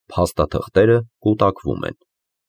Փաստաթղթերը կուտակվում են։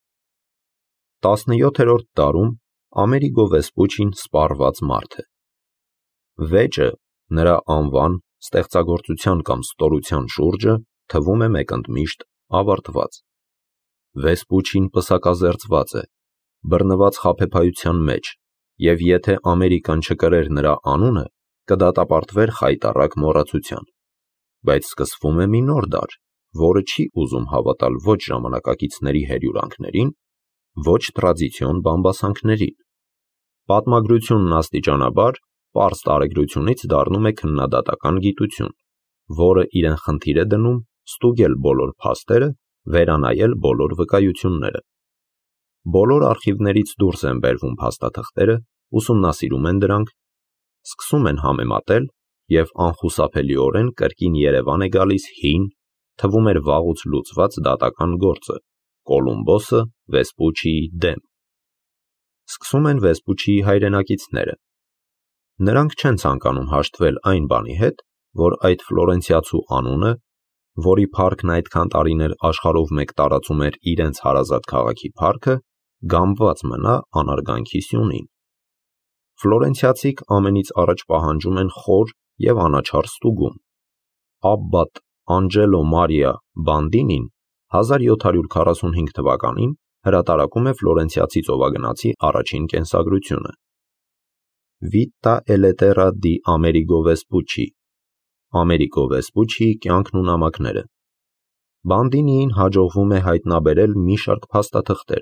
17-րդ դարում Ամերիգո Վեսպուչին սպառված մարդ է։ Վեճը, նրա անվան, ստեղծագործության կամ ստորության շուրջը թվում է մեկընդմիշտ ավարտված։ Վեսպուչին պսակազերծված է, բռնված խաբեբայության մեջ, և եթե Ամերիկան չկրեր նրա անունը, կդատապարտվեր խայտառակ մոռացության։ Բայց սկսվում է մի նոր դար, որը չի ուզում հավատալ ոչ ժամանակակիցների հերյուրանքներին, ոչ տրադիցիոն բամբասանքներին։ Պատմագրությունն աստիճանաբար պարզ տարեգրությունից դառնում է քննադատական գիտություն, որը իրեն խնդիր է դնում ստուգել բոլոր փաստերը, վերանայել բոլոր վկայությունները։ Բոլոր արխիվներից դուրս են բերվում փաստաթղթերը, ուսումնասիրում են դրանք, սկսում են համեմատել և անխուսափելիորեն կրկին երևան է գալիս հին, թվում էր վաղուց լուծված դատական գործը՝ Կոլումբոսը Վեսպուչիի դեմ։ Սկսում են Վեսպուչիի հայրենակիցները։ Նրանք չեն ցանկանում հաշտվել այն բանի հետ, որ այդ ֆլորենցիացու անունը, որի փառքն այդքան տարիներ աշխարհով մեկ տարածում էր իրենց հարազատ քաղաքի փառքը, գամբված մնա անարգանքի սյունին։ Ֆլորենցիացիք ամենից առաջ պահանջում են խոր և անաչառ ստուգում։ Աբբատ Անջելո Մարիա Բանդինին 1745 թվականին հրատարակում է ֆլորենցիացի ծովագնացի առաջին կենսագրությունը։ Vita e lettera di Amerigo Vespucci, Ամերիգո Վեսպուչիի կյանքն ու նամակները։ Բանդինիին հաջողվում է հայտնաբերել մի շարք փաստաթղթեր։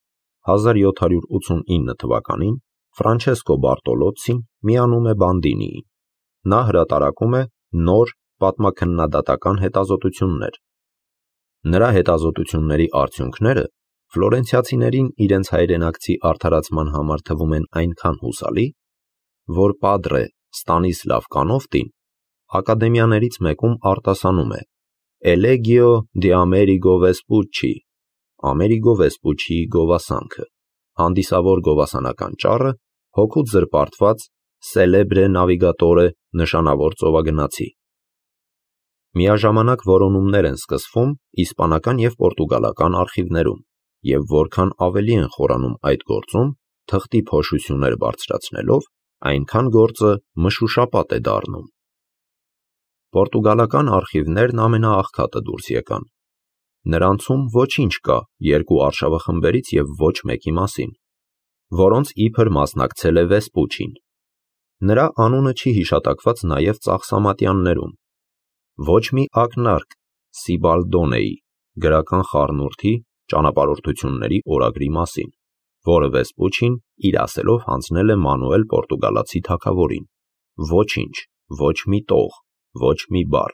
1789 թվականին Ֆրանչեսկո Բարտոլոցին միանում է Բանդինիին։ Նա հրատարակում է նոր պատմաքննադատական հետազոտություններ։ Նրա հետազոտությունների արդյունքները ֆլորենցիացիներին իրենց հայրենակցի արդարացման համար թվում են այնքան հուսալի, որ պատրե Ստանիսլավ Կանովտին ակադեմիաներից մեկում արտասանում է Elegio di Amerigo Vespucci, Ամերիգո Վեսպուչիի գովասանքը, հանդիսավոր գովասանական ճառը հոգուց զրպարտված Celebre Navigatore նշանավոր ծովագնացի։ Միաժամանակ որոնումներ են սկսվում իսպանական և պորտուգալական արխիվներում, և որքան ավելի են խորանում այդ գործում, թղթի փոշություններ բարձրացնելով, այնքան գործը մշուշապատ է դառնում։ Պորտուգալական արխիվներն ամենաաղքատը դուրս եկան։ Նրանցում ոչինչ կա երկու արշավախմբերից և ոչ մեկի մասին, որոնց իբր մասնակցել է Վեսպուչին։ Նրա անունը չի հիշատակված նաև ծախսամատյաններում։ Ոչ մի ակնարկ Սիբալդոնեի գրական խառնուրդի ճանապարհորդությունների օրագրի մասին, որը Վեսպուչին իր ասելով հանձնել է Մանուել պորտուգալացի թագավորին։ Ոչինչ, ոչ մի տող, ոչ մի բառ։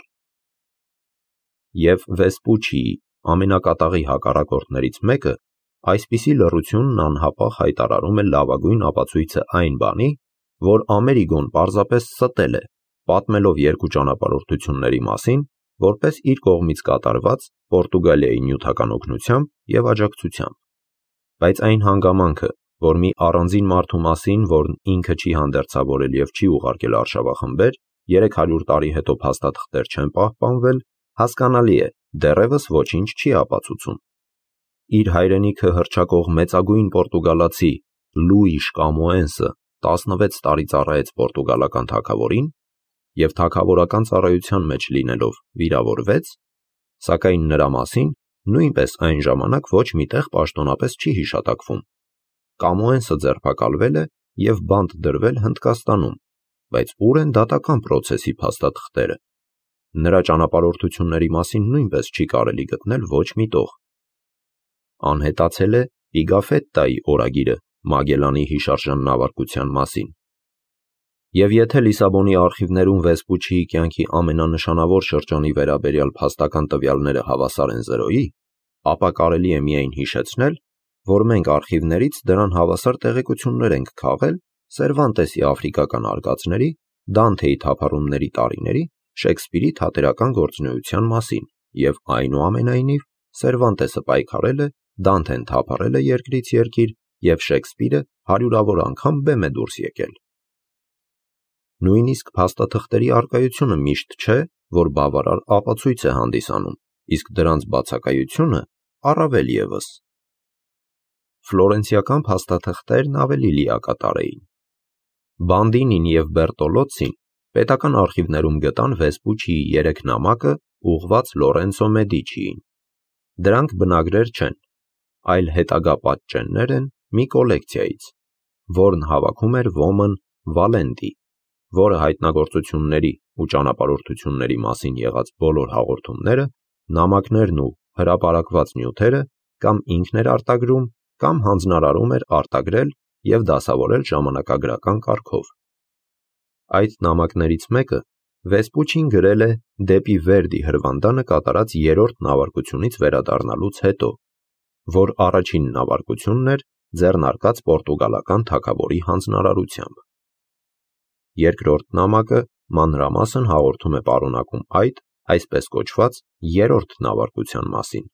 Եվ Վեսպուչիի ամենակատաղի հակառակորդներից մեկը այսպիսի լռությունն անհապաղ հայտարարում է լավագույն ապացույցը այն բանի, որ Ամերիգոն պարզապես ստել է, պատմելով երկու ճանապարհորդությունների մասին, որպես իր կողմից կատարված Պորտուգալիայի նյութական օգնությամբ և աջակցությամբ։ Բայց այն հանգամանքը, որ մի առանձին մարդու մասին, որն ինքը չի հանդերձավորել և չի ուղարկել արշավախմբեր, 300 տարի հետո փաստաթղթեր չեն պահպանվել, հասկանալի է, դեռևս ոչինչ չի ապացուցում։ Իր հայրենիքը հռչակող մեծագույն պորտուգալացի Լուիշ Կամոենսը 16 տարի ծառայեց պորտուգալական թագավորին և թագավորական ծառայության մեջ լինելով վիրավորվեց, սակայն նրա մասին նույնպես այն ժամանակ ոչ մի տեղ պաշտոնապես չի հիշատակվում։ Կամոենսը ձերբակալվել է և բանտ դրվել Հնդկաստանում, բայց ուր են դատական պրոցեսի փաստաթղթերը։ Նրա ճանապարհորդությունների մասին նույնպես չի կարելի գտնել ոչ մի տող։ Անհետացել է Պիգաֆետտայի օրագիրը Մագելանի հիշարժան նավարկության մասին։ Եվ եթե Լիսաբոնի արխիվներում Վեսպուչիի կյանքի ամենանշանավոր շրջանի վերաբերյալ փաստական տվյալները հավասար են 0-ի, ապա կարելի է միայն հիշեցնել, որ մենք արխիվներից դրան հավասար տեղեկություններ ենք քաղել Սերվանտեսի աֆրիկական արկածների, Դանթեի թափառումների տարիների, Շեքսպիրի թատերական գործունեության մասին, և այնուամենայնիվ Սերվանտեսը պայքարել է, Դանթեն թափառել է երկրից երկիր, և Շեքսպիրը հարյուրավոր անգամ բեմ է դուրս եկել։ Նույնիսկ փաստաթղթերի առկայությունը միշտ չէ, որ բավարար ապացույց է հանդիսանում։ իսկ դրանց բացակայությունը առավել ևս։ Ֆլորենցիական փաստաթղթերն ավելի լիակատար էին։ Բանդինին և Բերտոլոցին պետական արխիվներում գտան Վեսպուչիի 3 նամակը ուղղված Լորենցո Մեդիչիին։ Դրանք բնագրեր չեն, այլ հետագա պատճեններ են մի կոլեկցիայից, որն հավաքում էր ոմն Վալենտի, որը հայտնագործությունների ու ճանապարհորդությունների մասին եղած բոլոր հաղորդումները, նամակներն ու հրապարակված նյութերը կամ ինքն էր արտագրում, կամ հանձնարարում էր արտագրել և դասավորել ժամանակագրական կարգով։ Այդ նամակներից մեկը Վեսպուչին գրել է դեպի Վերդի հրվանդանը կատարած 3-րդ նավարկությունից վերադառնալուց հետո, որ առաջին նավարկությունն էր ձեռնարկած պորտուգալական թագավորի հանձնարարությամբ։ Երկրորդ նամակը մանրամասն հաղորդում է պարունակում այդ, այսպես կոչված, 3-րդ նավարկության մասին։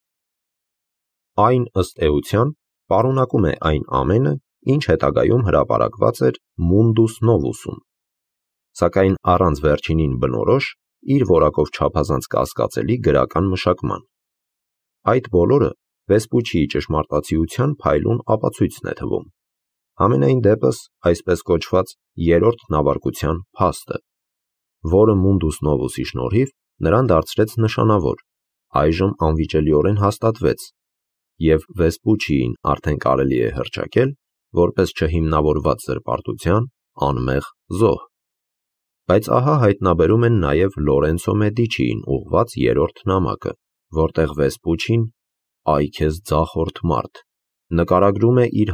Այն, ըստ էության, պարունակում է այն ամենը, ինչ հետագայում հրապարակված էր Mundus Novus-ում, սակայն առանց վերջինին բնորոշ, իր որակով չափազանց կասկածելի գրական մշակման։ Այդ բոլորը Վեսպուչիի ճշմարտացիության փայլուն ապացույցն է թվում։ Համենայն դեպս, այսպես կոչված 3-րդ նավարկության փաստը, որը Mundus Novus-ի շնորհիվ նրան դարձրեց նշանավոր, այժմ անվիճելիորեն հաստատվեց, և Վեսպուչիին արդեն կարելի է հռչակել որպես չհիմնավորված զրպարտության անմեղ զոհ։ Բայց ահա հայտնաբերում են նաև Լորենցո Մեդիչիին ուղղված 3-րդ նամակը, որտեղ Վեսպուչին, այ քեզ ձախորդ մարդ, նկարագրում է իր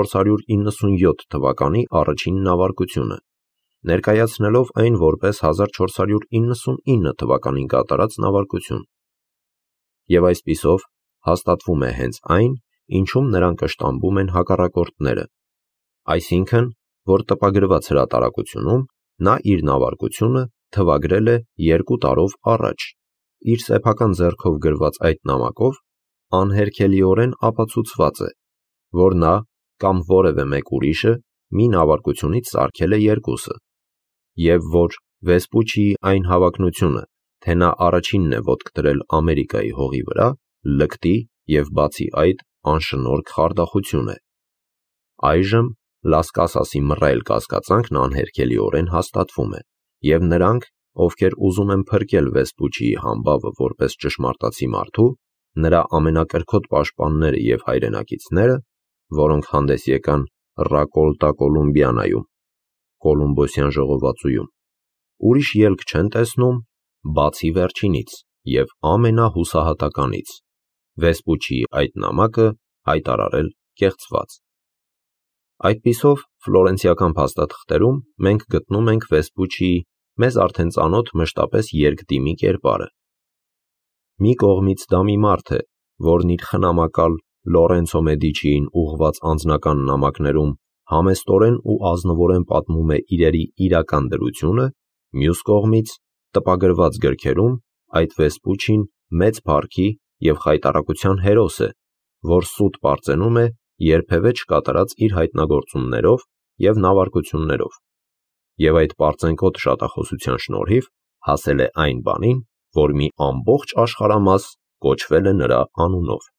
1497 թվականի առաջին նավարկությունը, ներկայացնելով այն որպես 1499 թվականին կատարած նավարկություն։ Եվ այսպիսով հաստատվում է հենց այն, ինչում նրան կշտամբում են հակառակորդները, այսինքն, որ տպագրված հրատարակությունում նա իր նավարկությունը թվագրել է 2 տարով առաջ, իր սեփական ձեռքով գրված այդ նամակով անհերքելիորեն ապացուցված է, որ նա կամ որևէ մեկ ուրիշը մի նավարկությունից սարքել է 2-ը, և որ Վեսպուչիի այն հավակնությունը, թե նա առաջինն է ոտք դրել Ամերիկայի հողի վրա, լկտի և բացի այդ անշնորհք խարդախություն է։ Այժմ Լաս Կասասի մռայլ կասկածանքն անհերքելիորեն հաստատվում է, և նրանք, ովքեր ուզում են փրկել Վեսպուչիի համբավը որպես ճշմարտացի մարդու, նրա ամենակրքոտ պաշտպանները և հայրենակիցները, որոնք հանդես եկան Ռակոլտա Կոլումբիանայում, Կոլումբոսյան ժողովածուում, ուրիշ ելք չեն տեսնում, բացի վերջինից և ամենահուսահատականից՝ Վեսպուչիի այդ նամակը հայտարարել կեղծված։ Այդպիսով, ֆլորենցիական փաստաթղթերում մենք գտնում ենք Վեսպուչիի մեզ արդեն ծանոթ մշտապես երկդիմի կերպարը։ Մի կողմից դա մի մարդ է, որն իր խնամակալ Լորենցո Մեդիչիին ուղղված անձնական նամակներում համեստորեն ու ազնվորեն պատմում է իրերի իրական դրությունը, մյուս կողմից տպագրված գրքերում այդ Վեսպուչին մեծ փառքի և խայտառակության հերոս է, որ սուտ պարծենում է երբևէ չկատարած իր հայտնագործություններով և նավարկություններով, և այդ պարծենկոտ շատախոսության շնորհիվ հասել է այն բանին, որ մի ամբողջ աշխարհամաս կոչվել է նրա անունով։